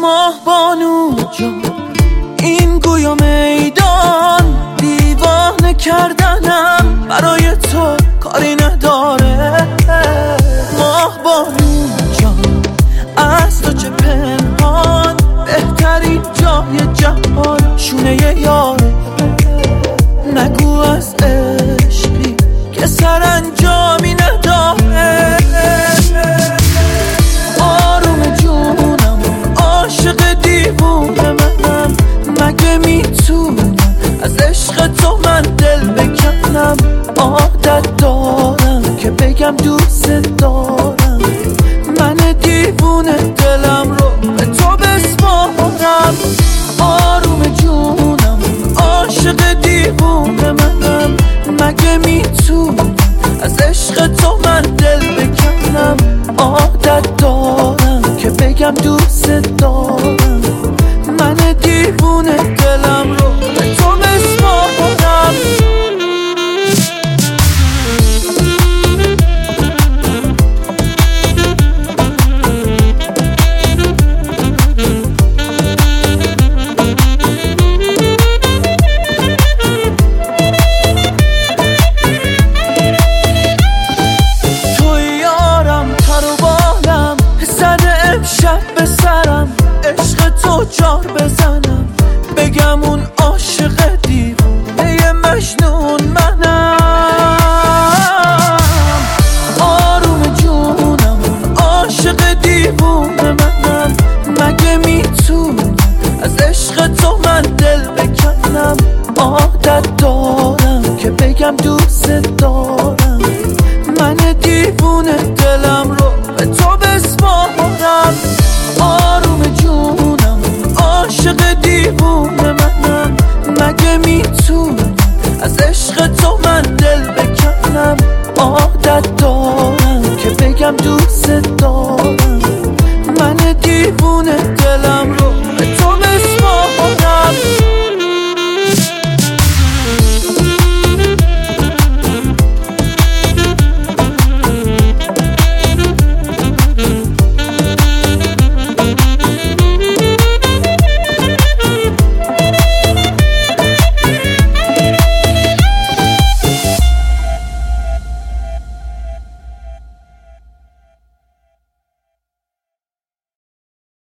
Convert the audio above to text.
ماه بانو جان، این گویا میدان دیوانه کردنم برای تو کاری نداره. ماه بانو جان، از تو چه پنهان، بهترین جای جهان شونه یاره. نگو از عشقی که سرانجامی نداره. آروم جونم، عاشق دیوونه منم، مگه میتونم از عشق تو من دل بکنم؟ عادت دارم که بگم دوست دارم، من دیوونه دلم رو به تو بسپارم. آروم جونم، عاشق دیوونه منم، مگه میتونم از عشق تو من دل بکنم؟ عادت دارم که بگم دوست دارم، من دیوونه دلم رو به تو بسپارم. شب به سرم عشق تو جار بزنم، بگم اون عاشق دیوونه مجنون منم. آروم جونم، عاشق دیوونه منم، مگه میتونم از عشق تو من دل بکنم؟ عادت دارم که بگم دوست دارم، من دیوونه دلم رو به تو بسپارم. آروم جونم، عاشق دیوونه منم، مگه میتونم از عشق تو من دل بکنم؟ عادت دارم که بگم